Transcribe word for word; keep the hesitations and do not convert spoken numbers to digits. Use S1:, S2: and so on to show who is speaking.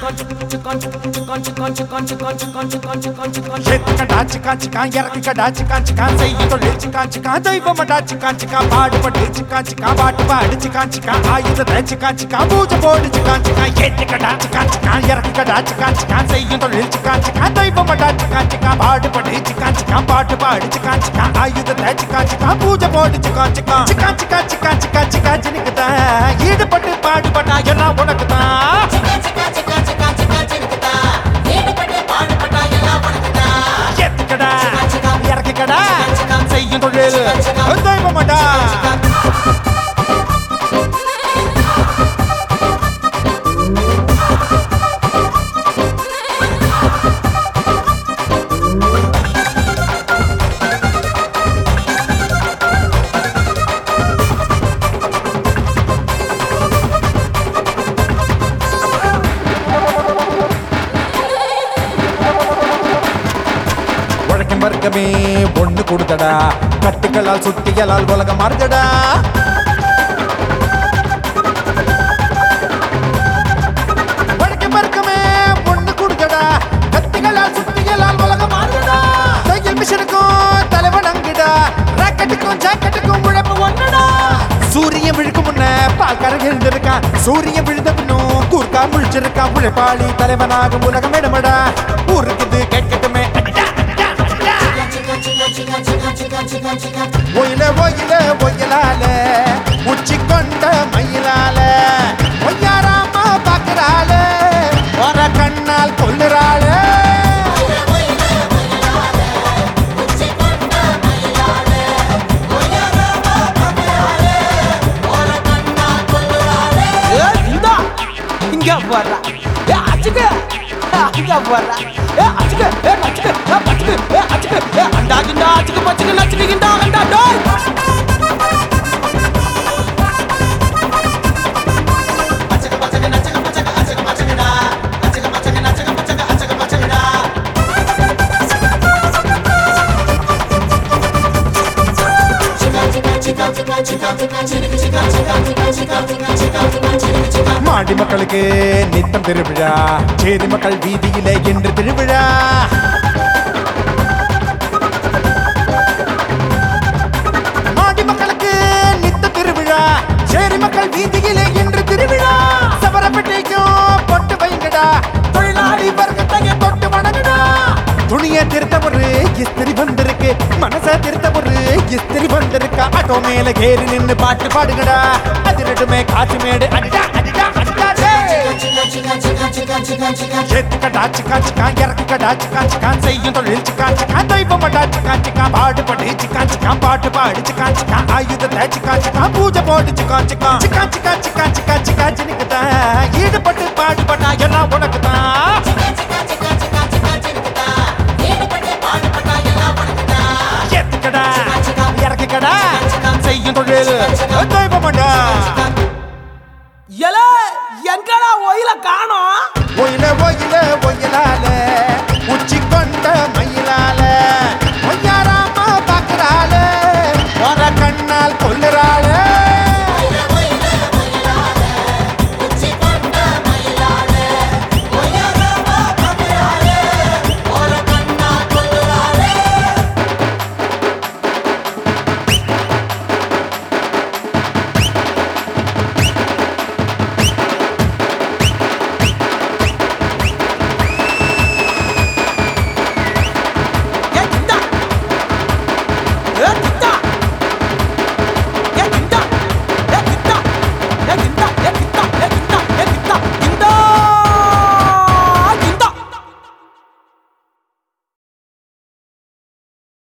S1: ஏத்துக்கடா சிக்கா சிக்கா இறக்குக்கடா சிக்கா சிக்கா செய்ய தொழில் சிக்கா சிக்கா தெய்வமடா சிக்கா சிக்கா பாடுபட்டு சிக்கா சிக்கா பாட்டு பாடு சிக்கா சிக்கா ஆயுதத்தை சிக்கா சிக்கா பூஜை போடு சிக்கா சிக்கா ஏத்துக்கடா சிக்கா சிக்கா இறக்குக்கடா சிக்கா சிக்கா செய்ய தொழில் சிக்கா சிக்கா தெய்வமடா சிக்கா சிக்கா பாடுபட்டு சிக்கா சிக்கா பாட்டு பாடு சிக்கா சிக்கா ஆயுதத்தை சிக்கா சிக்கா பூஜை போடு சிக்கா சிக்கா சிக்கா சிக்கா சிக்கா சிக்கா சிக்கா சினிக்குதா ஈடுபட்டு பாடுபட்டா எல்லாம் உனக்குதான் இறக்கிக்கடா செய்யும் தொழில் தெய்வமடா வர்க்கமே பொண்ணு கொடுத்தடா கட்டுகளால் சுத்திகளால் உலகம் மாறுதடா வழக்கம் வர்க்கமே பொண்ணு கொடுத்தடா கட்டுகளால் சுத்திகளால் உலகம் மாறுதடா தையல் மிஷனுக்கும் தலைவன் அங்கிடா ராக்கெட்டுக்கும் ஜாக்கெட்டுக்கும் உழைப்பு ஒண்ணுடா சூரியன் விழுக்கும் முன்ன பால்காரன் எழுந்திருக்கான் சூரியன் விழுந்த பின்னும் கூர்க்கா முழிச்சிருக்கான் உழைப்பாளி தலைவனாகும் உலகம் இடமடா ஊருக்குது கேட்கட்டுமே ஒயில ஒயில ஒயிலால உச்சி கொண்ட மயிலால ஒய்யாராமா பாக்குறாள வர கண்ணால் கொல்லுறாள
S2: இங்க வர்றா அச்சுக்க இங்க வர்றா அச்சுக்க அச்சுக்க அச்சுக்க அச்சுக்க அண்டா கிண்டா அச்சுக்க பச்சுக்க நச்சுக்க கிண்டா அண்டா டோய் அச்சுக்க பச்சுக்க நச்சுக்க பச்சுக்க அச்சுக்க பச்சுக்கடா அச்சுக்க பச்சுக்க நச்சுக்க பச்சுக்க அச்சுக்க பச்சுக்கடா
S1: மாடி மக்களுக்கு நித்தம் திருவிழா சேரி மக்கள் வீதியிலே என்று திருவிழா மாடி மக்களுக்கு நித்த திருவிழா சேரி மக்கள் வீதியிலே என்று திருவிழா சவரப்பட்டிக்கும் பொட்டு வைங்கடா தொழிலாளி வர்க்கத்தையே தொட்டு வணங்குடா துணியை திருத்த ஒரு இஸ்திரி வந்திருக்கு மனச திருத்த ஒரு இஸ்திரி வந்திருக்கா ஆட்டோ மேல கேறி நின்னு பாட்டு பாடுங்கடா அதிரட்டுமே காற்று மேடு அடிடா அடிடா அடிடா ஏத்துக்கடா சிக்கா சிக்கா இறக்குக்கடா சிக்கா சிக்கா செய்யும் தொழில் சிக்கா சிக்கா தெய்வமடா சிக்கா சிக்கா பாடுபடு சிக்கா சிக்கா பாட்டு பாடு சிக்கா சிக்கா ஆயுதத்தை சிக்கா சிக்கா பூஜை போடு சிக்கா சிக்கா சிக்கா சிக்கா சிக்கா சிக்கா சிக்கா சினிக்குதா